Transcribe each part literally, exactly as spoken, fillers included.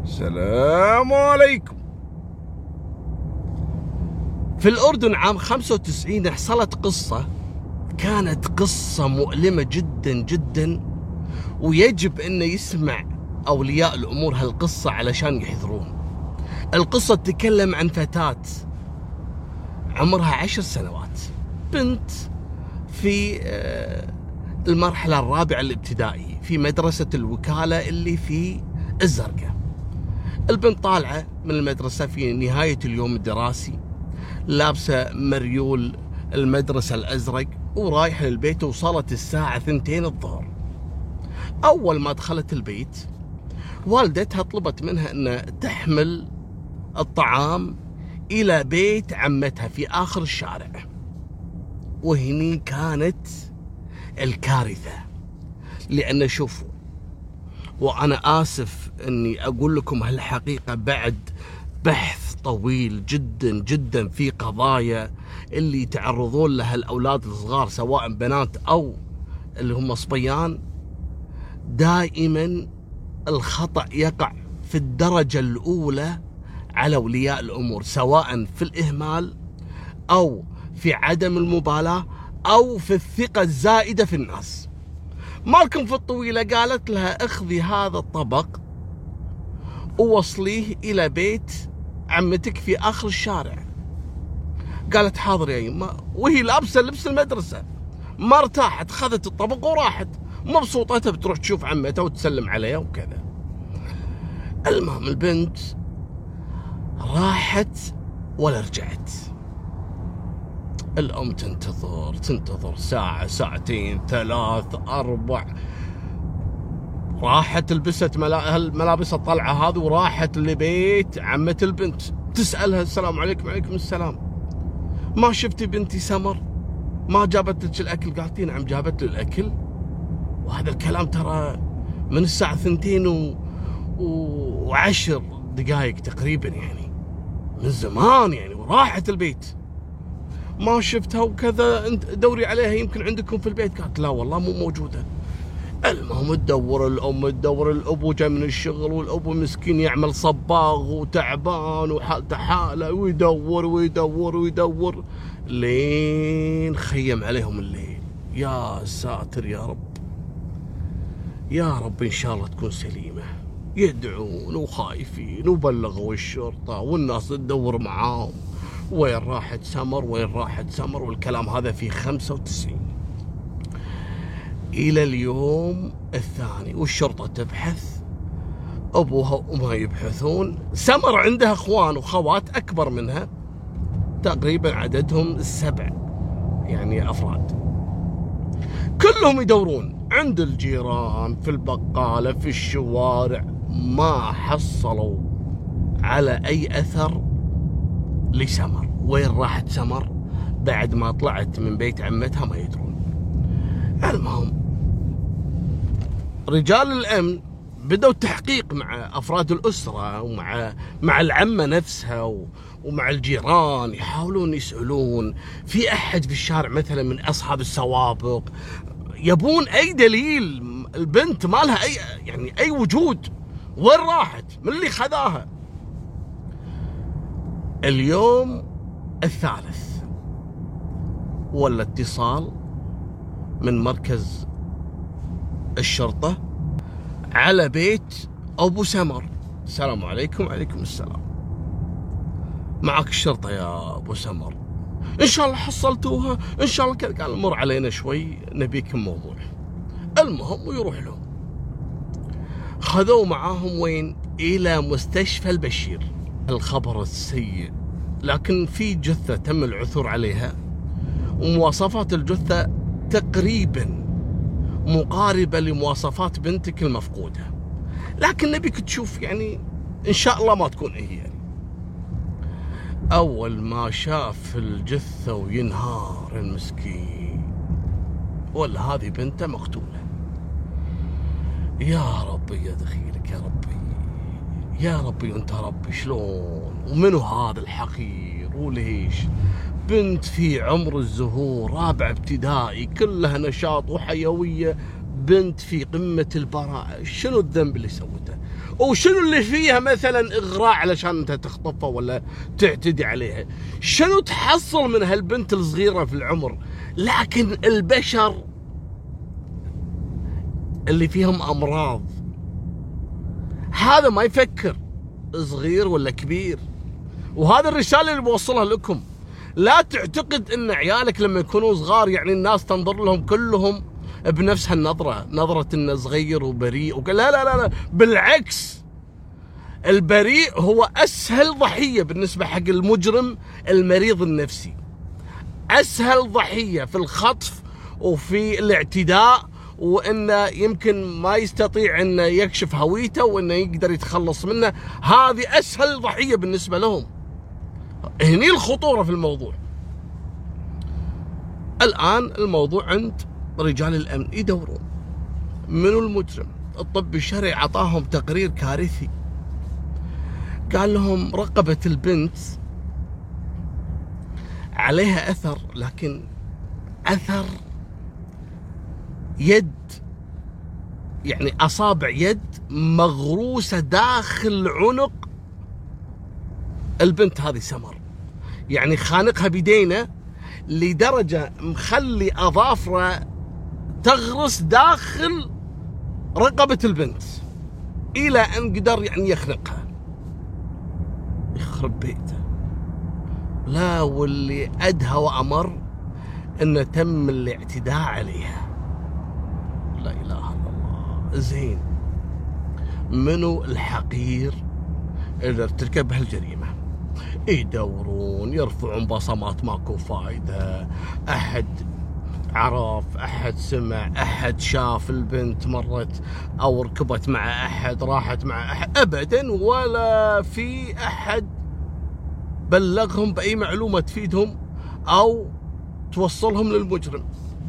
السلام عليكم. في الأردن عام خمسة وتسعين حصلت قصة، كانت قصة مؤلمة جدا جدا، ويجب أن يسمع أولياء الأمور هالقصة علشان يحذرون. القصة تتكلم عن فتاة عمرها عشر سنوات، بنت في المرحلة الرابعة الابتدائية في مدرسة الوكالة اللي في الزرقاء. البنت طالعة من المدرسة في نهاية اليوم الدراسي، لابسة مريول المدرسة الأزرق ورايحة للبيت. وصلت الساعة ثنتين الظهر. أول ما دخلت البيت والدتها طلبت منها أن تحمل الطعام إلى بيت عمتها في آخر الشارع. وهني كانت الكارثة، لأن شوفوا، وأنا آسف أني أقول لكم هالحقيقة بعد بحث طويل جدا جدا في قضايا اللي يتعرضون لها الأولاد الصغار سواء بنات أو اللي هم صبيان، دائما الخطأ يقع في الدرجة الأولى على أولياء الأمور، سواء في الإهمال أو في عدم المبالاة أو في الثقة الزائدة في الناس. مالكم في الطويلة قالت لها اخذي هذا الطبق ووصليه إلى بيت عمتك في آخر الشارع. قالت حاضر يا يما، وهي لابسة لبس المدرسة، ما ارتاحت، خذت الطبق وراحت مبسوطة بتروح تشوف عمتها وتسلم عليها وكذا. المهم البنت راحت ولا رجعت. الأم تنتظر تنتظر ساعة ساعتين ثلاث أربع، راحت لبست الملابس الطلعة هذه وراحت لبيت عمة البنت تسألها السلام عليكم. وعليكم السلام، ما شفتي بنتي سمر؟ ما جابت لك الأكل؟ قالت نعم جابت لي الأكل. وهذا الكلام ترى من الساعة ثنتين و... وعشر دقائق تقريبا، يعني من زمان يعني، وراحت البيت ما شفتها وكذا، انت دوري عليها يمكن عندكم في البيت. قالت لا والله مو موجودة. المهم تدور الأم تدور، الأبو جاي من الشغل والأبو مسكين يعمل صباغ وتعبان وحالته حالة، ويدور ويدور ويدور لين خيم عليهم الليل. يا ساتر يا رب، يا رب إن شاء الله تكون سليمة. يدعون وخايفين وبلغوا الشرطة والناس تدور معاهم، وين راحت سمر وين راحت سمر، والكلام هذا في خمسة وتسعين. إلى اليوم الثاني والشرطة تبحث، أبوها وأمها يبحثون. سمر عندها أخوان وخوات أكبر منها، تقريبا عددهم السبع يعني أفراد، كلهم يدورون عند الجيران في البقالة في الشوارع، ما حصلوا على أي أثر لسمر. وين راحت سمر بعد ما طلعت من بيت عمتها ما يدرون. المهم رجال الأمن بدأوا التحقيق مع أفراد الأسرة ومع مع العمة نفسها ومع الجيران، يحاولون يسألون في أحد في الشارع مثلا من أصحاب السوابق، يبون أي دليل. البنت ما لها أي يعني أي وجود، وين راحت؟ من اللي خذاها؟ اليوم الثالث ولا اتصال من مركز الشرطة على بيت أبو سمر. السلام عليكم. وعليكم السلام، معك الشرطة يا أبو سمر، إن شاء الله حصلتوها إن شاء الله كذا. قال مر علينا شوي نبيكم موضوع. المهم ويروح لهم، خذوا معاهم وين؟ إلى مستشفى البشير. الخبر السيء، لكن في جثة تم العثور عليها ومواصفات الجثة تقريبا مقاربة لمواصفات بنتك المفقودة، لكن نبيك تشوف يعني إن شاء الله ما تكون هي. يعني أول ما شاف الجثة وينهار المسكين، ولا هذه بنته مقتولة. يا ربي يا دخيلك يا ربي، يا ربي أنت ربي، شلون ومنو هذا الحقير وليش؟ بنت في عمر الزهور، رابع ابتدائي، كلها نشاط وحيوية، بنت في قمة البراءة، شنو الذنب اللي سوته؟ وشنو اللي فيها مثلا اغراء علشان انت تخطفها ولا تعتدي عليها؟ شنو تحصل من هالبنت الصغيره في العمر؟ لكن البشر اللي فيهم امراض هذا ما يفكر صغير ولا كبير. وهذا الرساله اللي بوصلها لكم، لا تعتقد ان عيالك لما يكونوا صغار يعني الناس تنظر لهم كلهم بنفس هالنظره، نظره انه صغير وبريء وك... لا لا لا لا، بالعكس، البريء هو اسهل ضحيه بالنسبه حق المجرم المريض النفسي، اسهل ضحيه في الخطف وفي الاعتداء، وانه يمكن ما يستطيع انه يكشف هويته وانه يقدر يتخلص منه. هذه اسهل ضحيه بالنسبه لهم. هني الخطوره في الموضوع. الان الموضوع عند رجال الامن يدورون منو المجرم. الطب الشرعي عطاهم تقرير كارثي، قال لهم رقبه البنت عليها اثر، لكن اثر يد، يعني اصابع يد مغروسه داخل عنق البنت هذه سمر، يعني خانقها بيدينه لدرجه مخلي اظافره تغرس داخل رقبه البنت الى ان قدر يعني يخنقها. يخرب بيته. لا، واللي ادهى وامر انه تم الاعتداء عليها. لا اله الا الله. زين، منو الحقير اللي ارتكب هالجريمه؟ يدورون يرفعون بصمات، ماكو فايده. احد عرف، احد سمع، احد شاف البنت مرت او ركبت مع احد، راحت مع احد؟ ابدا، ولا في احد بلغهم باي معلومه تفيدهم او توصلهم للمجرم.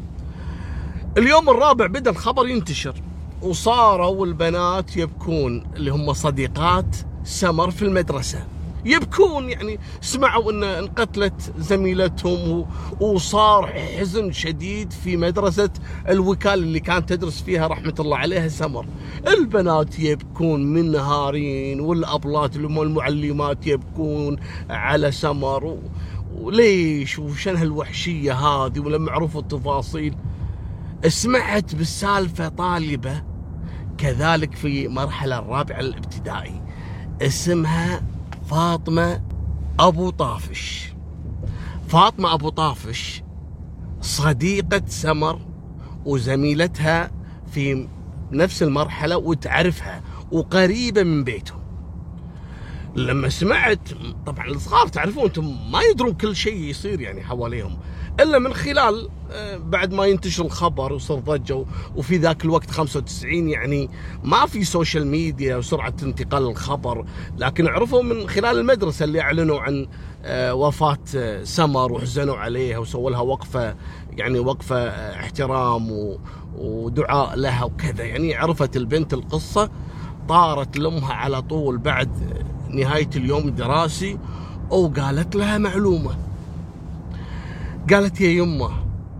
اليوم الرابع بدا الخبر ينتشر، وصاروا البنات يبكون اللي هم صديقات سمر في المدرسه، يبكون، يعني سمعوا ان انقتلت زميلتهم، وصار حزن شديد في مدرسه الوكاله اللي كانت تدرس فيها رحمه الله عليها سمر. البنات يبكون منهارين، والابلات اللي هم المعلمات يبكون على سمر، وليش وشن هالوحشيه هذه، ولما عرفوا التفاصيل. سمعت بالسالفه طالبه كذلك في مرحله الرابعه الابتدائي، اسمها فاطمة أبو طافش. فاطمة أبو طافش صديقة سمر وزميلتها في نفس المرحلة وتعرفها وقريبة من بيتهم. لما سمعت، طبعا الصغار تعرفون انتم ما يدرون كل شيء يصير يعني حواليهم الا من خلال بعد ما ينتشر الخبر وصار ضجه. وفي ذاك الوقت خمسة وتسعين يعني ما في سوشيال ميديا وسرعه انتقال الخبر، لكن عرفوا من خلال المدرسه اللي اعلنوا عن وفاه سمر وحزنوا عليها وسووا لها وقفه، يعني وقفه احترام ودعاء لها وكذا. يعني عرفت البنت القصه، طارت لامها على طول بعد نهايه اليوم الدراسي وقالت لها معلومه. قالت يا يمه،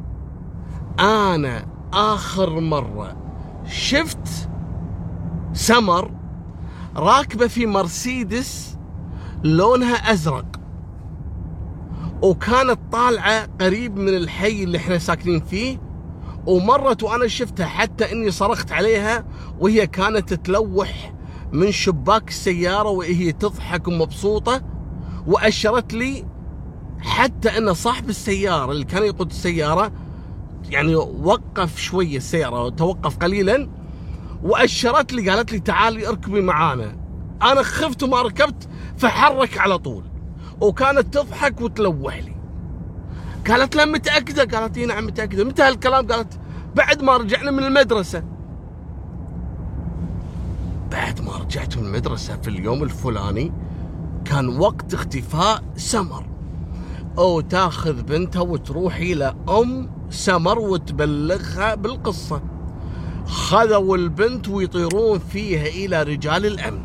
أنا آخر مرة شفت سمر راكبة في مرسيدس لونها أزرق، وكانت طالعة قريب من الحي اللي احنا ساكنين فيه، ومرت وأنا شفتها حتى إني صرخت عليها وهي كانت تلوح من شباك السيارة وهي تضحك ومبسوطة، وأشرت لي حتى أن صاحب السيارة اللي كان يقود السيارة يعني وقف شوية السيارة، توقف قليلا، وأشرت لي قالت لي تعالي اركبي معانا. أنا خفت وما ركبت، فحرك على طول، وكانت تضحك وتلوح لي. قالت لها متأكدة؟ قالت لي نعم متأكدة. متى هالكلام؟ قالت بعد ما رجعنا من المدرسة. بعد ما رجعت من المدرسة في اليوم الفلاني كان وقت اختفاء سمر، أو تاخذ بنتها وتروح إلى أم سمر وتبلغها بالقصة. خذوا البنت ويطيرون فيها إلى رجال الأمن،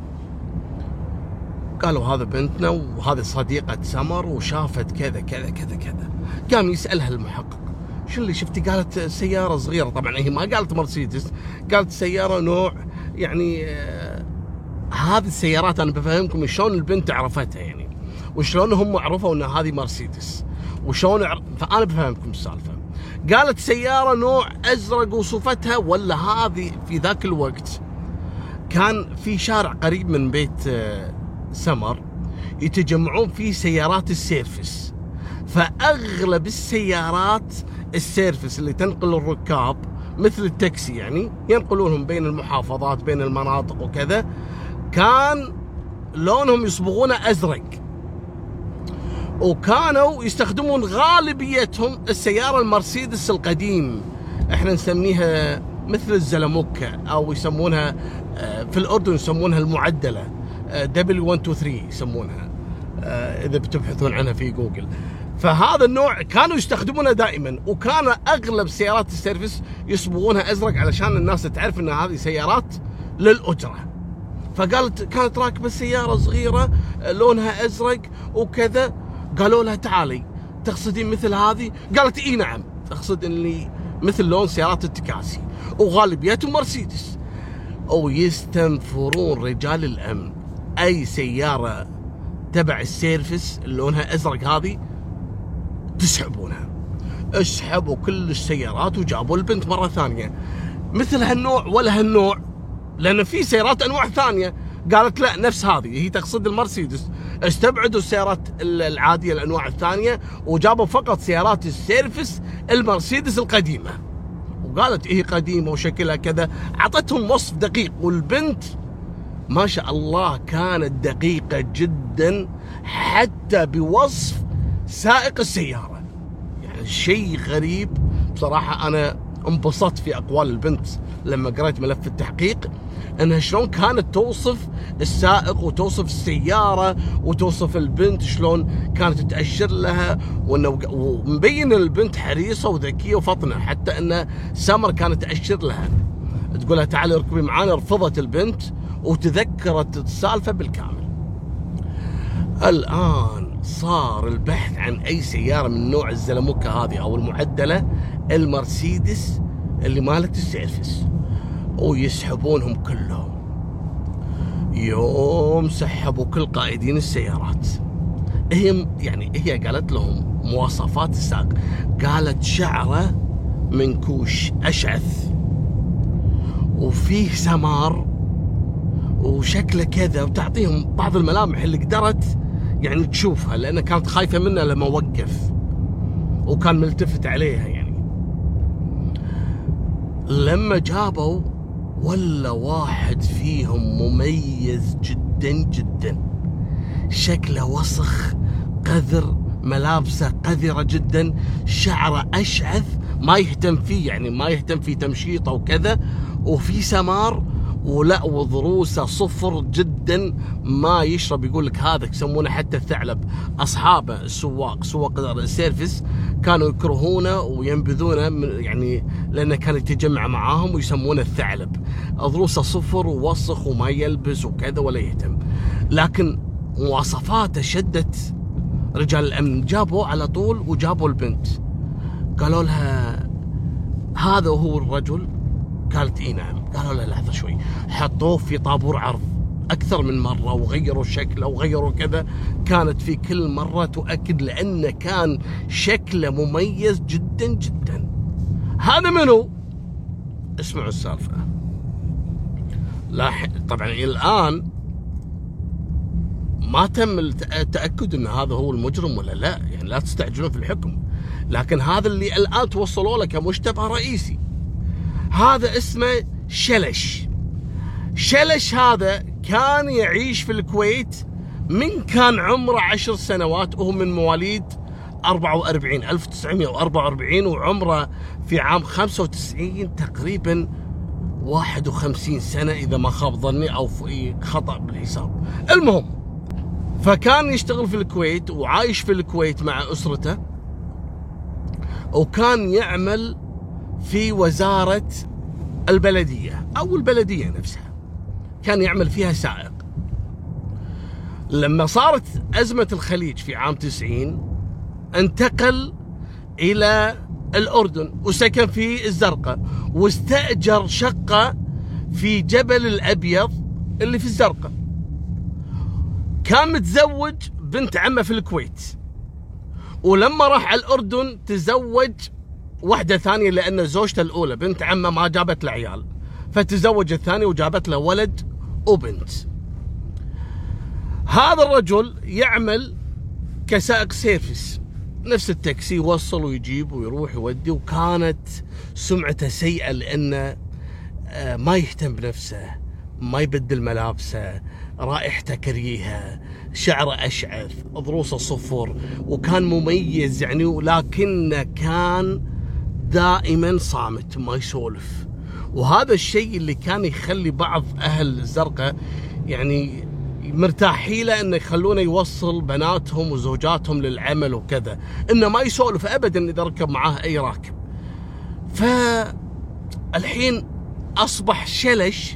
قالوا هذا بنتنا وهذه صديقة سمر وشافت كذا كذا كذا كذا. قام يسألها المحقق شو اللي شفتي؟ قالت سيارة صغيرة، طبعا هي ما قالت مرسيدس، قالت سيارة نوع يعني هذه السيارات انا بفهمكم شلون البنت عرفتها يعني، وشلون هم عرفوا ان هذه مرسيدس، وشلون عر... فانا بفهمكم السالفه. قالت سياره نوع ازرق وصفتها، ولا هذه في ذاك الوقت كان في شارع قريب من بيت سمر يتجمعون فيه سيارات السيرفس، فاغلب السيارات السيرفس اللي تنقل الركاب مثل التاكسي يعني ينقلونهم بين المحافظات بين المناطق وكذا، كان لونهم يصبغونه ازرق، وكانوا يستخدمون غالبيتهم السياره المرسيدس القديم، احنا نسميها مثل الزلموكه او يسمونها في الاردن يسمونها المعدله دبليو واحد اثنين ثلاثة يسمونها اذا بتبحثون عنها في جوجل. فهذا النوع كانوا يستخدمونه دائما، وكان اغلب سيارات السيرفس يصبغونها ازرق علشان الناس تعرف ان هذه سيارات للاجره. فقالت كانت راكبه سياره صغيره لونها ازرق وكذا، قالوا لها تعالي تقصدين مثل هذه؟ قالت اي نعم، تقصد اللي مثل لون سيارات التكاسي وغالبيتهم مرسيدس. ويستنفرون رجال الامن اي سياره تبع السيرفس لونها ازرق هذه تسحبونها. اسحبوا كل السيارات وجابوا البنت مره ثانيه مثل هالنوع ولا هالنوع، لان في سيارات انواع ثانيه. قالت لا نفس هذه، هي تقصد المرسيدس. استبعدوا السيارات العاديه الانواع الثانيه وجابوا فقط سيارات السيرفس المرسيدس القديمه، وقالت إيه قديمه وشكلها كذا، اعطتهم وصف دقيق. والبنت ما شاء الله كانت دقيقه جدا حتى بوصف سائق السياره، يعني شيء غريب بصراحه. انا انبسطت في اقوال البنت لما قرأت ملف التحقيق، انها شلون كانت توصف السائق وتوصف السياره وتوصف البنت شلون كانت تأشر لها، وانه ومبين البنت حريصه وذكيه وفطنه، حتى ان سمر كانت تأشر لها تقول لها تعالي اركبي معانا. رفضت البنت وتذكرت السالفه بالكامل. الان صار البحث عن اي سياره من نوع الزلموكه هذه او المعدله المرسيدس اللي مالت السيرفس، ويسحبونهم كلهم. يوم سحبوا كل قائدين السيارات، هي يعني هي قالت لهم مواصفات السائق، قالت شعره منكوش اشعث وفيه سمار وشكله كذا، وتعطيهم بعض الملامح اللي قدرت يعني تشوفها، لأنها كانت خايفة منه لما وقف وكان ملتفت عليها يعني. لما جابوا ولا واحد فيهم مميز جدا جدا، شكله وسخ قذر، ملابسه قذرة جدا، شعره أشعث ما يهتم فيه يعني ما يهتم في تمشيطه وكذا، وفي سمار ولا وضروسه صفر جدا، ما يشرب. يقول لك هذا يسمونه حتى الثعلب. اصحابه السواق سواق السيرفس كانوا يكرهونه وينبذونه يعني لانه كان يتجمع معاهم ويسمونه الثعلب. ضروسه صفر ووسخ وما يلبس وكذا ولا يهتم، لكن مواصفاته شدت رجال الامن. جابوا على طول وجابوا البنت، قالوا لها هذا هو الرجل؟ قالت اي نعم. قالوا له لحظه شوي، حطوه في طابور عرض اكثر من مره وغيروا شكله وغيروا كذا، كانت في كل مره تؤكد لانه كان شكله مميز جدا جدا. هذا منو؟ اسمعوا السالفه. لاح... طبعا الان ما تم التاكد ان هذا هو المجرم ولا لا، يعني لا تستعجلون في الحكم، لكن هذا اللي الان توصلوا له كمشتبه رئيسي. هذا اسمه شلش. شلش هذا كان يعيش في الكويت من كان عمره عشر سنوات، وهو من مواليد أربعة وأربعين ألف وتسعمئة وأربعة وأربعين، وعمره في عام خمسة وتسعين تقريبا واحد وخمسين سنة إذا ما خاب ظني أو في خطأ بالحساب. المهم، فكان يشتغل في الكويت وعايش في الكويت مع أسرته، وكان يعمل في وزارة البلدية أو البلدية نفسها، كان يعمل فيها سائق. لما صارت أزمة الخليج في عام تسعين انتقل إلى الأردن وسكن في الزرقاء، واستأجر شقة في جبل الأبيض اللي في الزرقاء. كان متزوج بنت عمه في الكويت، ولما راح على الأردن تزوج واحدة ثانية لأن زوجته الأولى بنت عمه ما جابت له عيال، فتزوج الثانية وجابت له ولد وبنت. هذا الرجل يعمل كسائق سيرفيس، نفس التاكسي، يوصل ويجيب ويروح يودي، وكانت سمعته سيئة لأنه ما يهتم بنفسه، ما يبدل ملابسه، رائحته كريهة، شعره أشعث، ضروسه صفر، وكان مميز يعني، ولكنه كان دائما صامت ما يسولف. وهذا الشيء اللي كان يخلي بعض أهل الزرقاء يعني مرتاحين له، انه يخلونه يوصل بناتهم وزوجاتهم للعمل وكذا، انه ما يسولف ابدا اذا ركب معاه اي راكب. فالحين اصبح شلش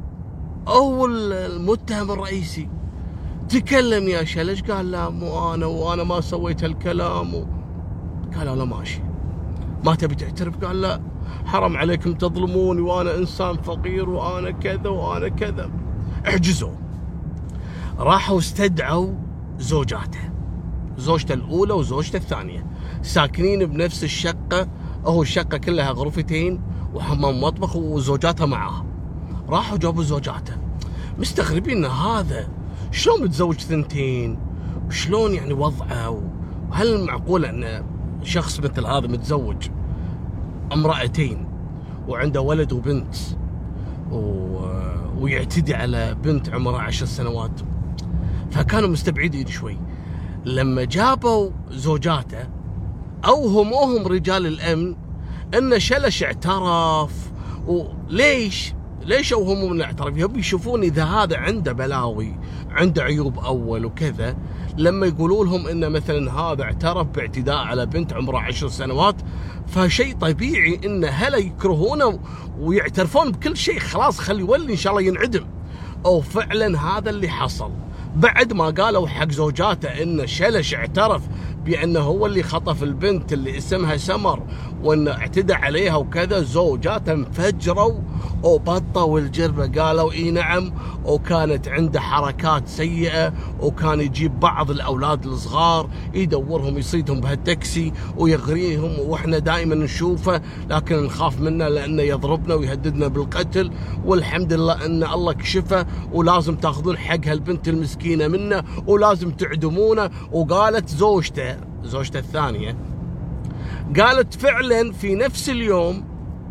هو المتهم الرئيسي. تكلم يا شلش، قال لا مو انا، وانا ما سويت هالكلام و... قالوا له ماشي، ما تبي تعترف؟ قال لا، حرام عليكم تظلموني، وانا انسان فقير، وانا كذا وانا كذا. احجزوا. راحوا استدعوا زوجاته، زوجته الأولى وزوجته الثانية، ساكنين بنفس الشقة، هو الشقة كلها غرفتين وحمام مطبخ وزوجاتها معاه. راحوا جابوا زوجاته، مستغربين هذا شلون متزوج ثنتين، وشلون يعني وضعه، وهل معقولة أن شخص مثل هذا متزوج امرأتين وعنده ولد وبنت و... ويعتدي على بنت عمرها عشر سنوات؟ فكانوا مستبعدين شوي. لما جابوا زوجاته اوهموهم رجال الامن ان شلش اعترف. وليش؟ ليش اوهموا من الاعتراف؟ يبي يشوفون اذا هذا عنده بلاوي، عنده عيوب اول وكذا. لما يقولوا لهم ان مثلا هذا اعترف باعتداء على بنت عمرها عشر سنوات، فشيء طبيعي ان هلا يكرهونه ويعترفون بكل شيء، خلاص خلي يولي ان شاء الله ينعدم. او فعلا هذا اللي حصل. بعد ما قالوا حق زوجاته ان شلش اعترف بانه هو اللي خطف البنت اللي اسمها سمر وانه اعتدى عليها وكذا، زوجاته انفجروا وبطوا الجربه، قالوا اي نعم، وكانت عنده حركات سيئه، وكان يجيب بعض الاولاد الصغار يدورهم يصيدهم بهالتاكسي ويغريهم، واحنا دائما نشوفه لكن نخاف منه لانه يضربنا ويهددنا بالقتل، والحمد لله ان الله كشفه، ولازم تاخذون حق هالبنت المسكينه منه، ولازم تعدمونه. وقالت زوجته زوجته الثانيه قالت فعلا في نفس اليوم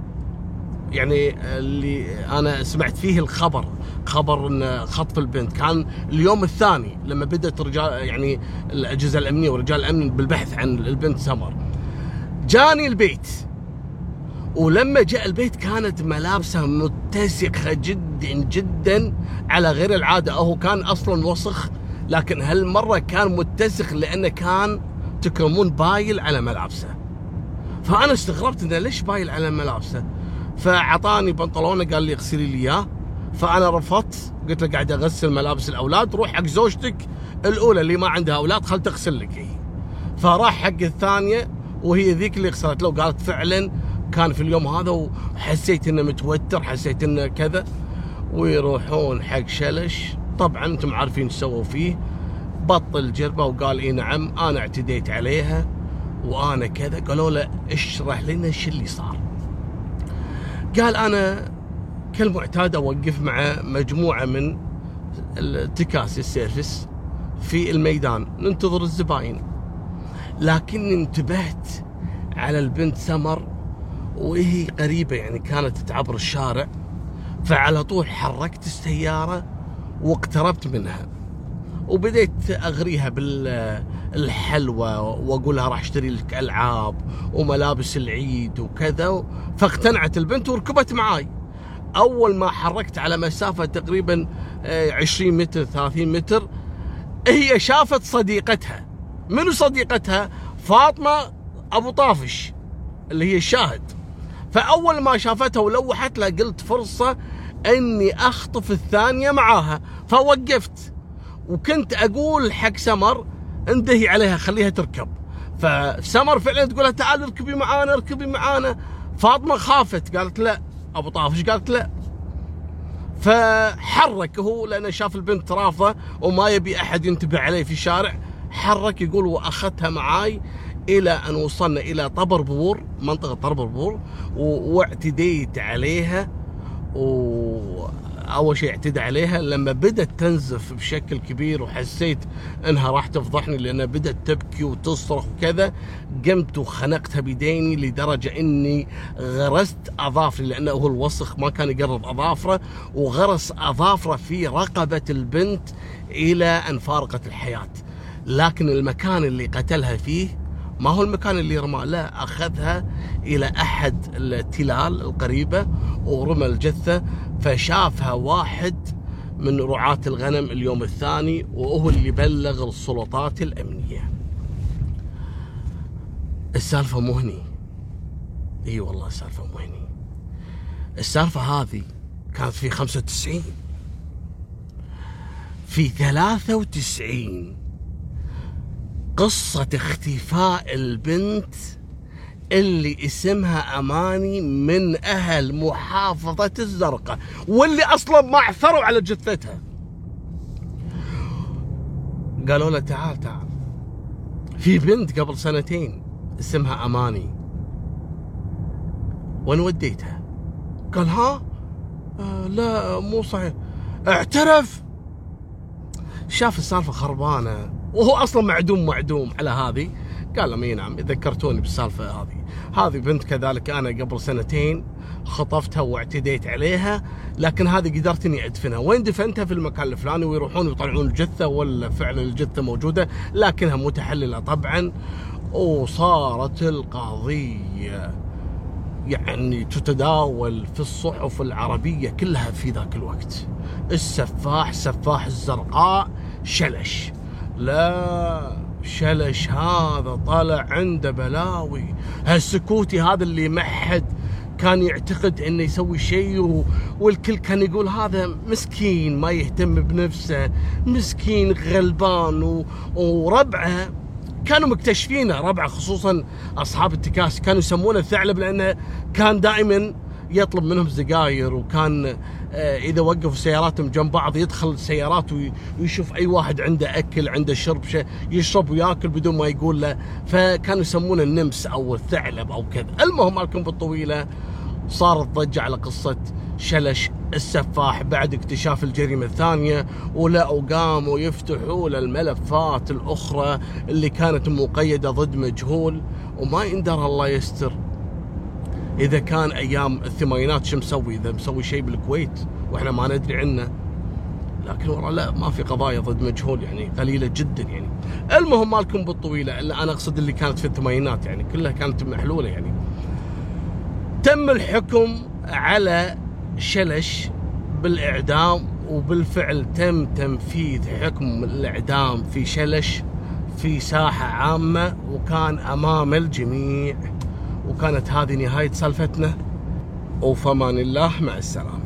يعني اللي انا سمعت فيه الخبر، خبر ان خطف البنت، كان اليوم الثاني لما بدات رجال يعني الاجهزه الامنيه ورجال الامن بالبحث عن البنت سمر. جاني البيت، ولما جاء البيت كانت ملابسه متسخه جدا جدا على غير العاده. هو كان اصلا وسخ، لكن هالمره كان متسخ لانه كان تكرمون بايل على ملابسه. فانا استغربت انه ليش بايل على ملابسه، فاعطاني بنطلونه قال لي اغسلي لي اياه. فانا رفضت، قلت له قاعد اغسل ملابس الاولاد، روح حق زوجتك الاولى اللي ما عندها اولاد خل تغسل لك هي. فراح حق الثانيه وهي ذيك اللي غسلت له، وقالت فعلا كان في اليوم هذا وحسيت انه متوتر، حسيت انه كذا. ويروحون حق شلش، طبعا انتم عارفين ايش سووا فيه، بطل جربه وقال اي نعم انا اعتديت عليها وانا كذا. قالوا له اشرح لنا ايش اللي صار. قال انا كالمعتاد اوقف مع مجموعه من التكاسي السيرفس في الميدان ننتظر الزباين، لكني انتبهت على البنت سمر وهي قريبه يعني كانت تعبر الشارع، فعلى طول حركت السياره واقتربت منها وبديت اغريها بالحلوى واقول لها راح اشتري لك العاب وملابس العيد وكذا. فاقتنعت البنت وركبت معاي. اول ما حركت على مسافه تقريبا عشرين متر ثلاثين متر، هي شافت صديقتها. منو صديقتها؟ فاطمه ابو طافش اللي هي الشاهد. فاول ما شافتها ولوحت لها قلت فرصه اني اخطف الثانيه معاها، فوقفت وكنت اقول حق سمر اندهي عليها خليها تركب. فسمر فعلا تقول لها تعال اركبي معانا اركبي معانا. فاطمه خافت قالت لا، ابو طافش قالت لا. فحرك هو لأنه شاف البنت رافضة وما يبي أحد ينتبه عليه في الشارع، حرك يقول وأخذتها معاي إلى أن وصلنا إلى طبربور، منطقة طبربور، واعتديت عليها. وأول شيء اعتدى عليها لما بدأت تنزف بشكل كبير، وحسيت أنها راح تفضحني لأنها بدأت تبكي وتصرخ وكذا، قمت وخنقتها بيديني لدرجة أني غرست أظافري، لأنه هو الوسخ ما كان يقرب أظافره، وغرس أظافره في رقبة البنت إلى أن فارقت الحياة. لكن المكان اللي قتلها فيه ما هو المكان اللي رماه، لا، أخذها إلى أحد التلال القريبة ورمى الجثة، فشافها واحد من رعاة الغنم اليوم الثاني، وهو اللي بلغ السلطات الأمنية. السالفة مو هني، اي والله السالفة مو هني. السالفة هذه كانت في خمسة وتسعين، في ثلاثة وتسعين قصة اختفاء البنت اللي اسمها أماني من أهل محافظة الزرقاء، واللي أصلا ما عثروا على جثتها. قالوا له تعال تعال، في بنت قبل سنتين اسمها أماني، وين وديتها؟ قال ها؟ آه لا مو صحيح. اعترف، شاف السالفة خربانة وهو أصلا معدوم معدوم على هذه. قال لهم اي نعم ذكرتوني بالسالفة هذه، هذه بنت كذلك أنا قبل سنتين خطفتها واعتديت عليها، لكن هذه قدرت اني ادفنها. وين دفنتها؟ في المكان الفلاني، ويروحون يطلعون الجثة، ولا فعلا الجثة موجودة لكنها متحللة طبعا. وصارت القضية يعني تتداول في الصحف العربية كلها في ذاك الوقت. السفاح سفاح الزرقاء شلش، لا شلش هذا طلع عنده بلاوي. هالسكوتي هذا اللي ما حد كان يعتقد انه يسوي شيء، والكل كان يقول هذا مسكين ما يهتم بنفسه، مسكين غلبان. وربعه كانوا مكتشفينه، ربعه خصوصا اصحاب التكاسي كانوا يسمونه الثعلب، لانه كان دائما يطلب منهم سجاير، وكان اذا وقفوا سياراتهم جنب بعض يدخل السيارات ويشوف اي واحد عنده اكل عنده شرب شيء يشرب وياكل بدون ما يقول له، فكانوا يسمونه النمس او الثعلب او كذا. المهم مالكم بالطويله، صارت ضجه على قصه شلش السفاح بعد اكتشاف الجريمه الثانيه، ولقوا قاموا يفتحوا للملفات الاخرى اللي كانت مقيده ضد مجهول، وما يندر الله يستر إذا كان أيام الثمانينات شو مسوي، إذا مسوي شيء بالكويت وإحنا ما ندري عنه. لكن والله لا، ما في قضايا ضد مجهول يعني، قليلة جدا يعني. المهم مالكم بالطويلة، إلا أنا أقصد اللي كانت في الثمانينات يعني كلها كانت محلولة يعني. تم الحكم على شلش بالإعدام، وبالفعل تم تنفيذ حكم الإعدام في شلش في ساحة عامة، وكان أمام الجميع. وكانت هذه نهاية سالفتنا، وفمان الله، مع السلامة.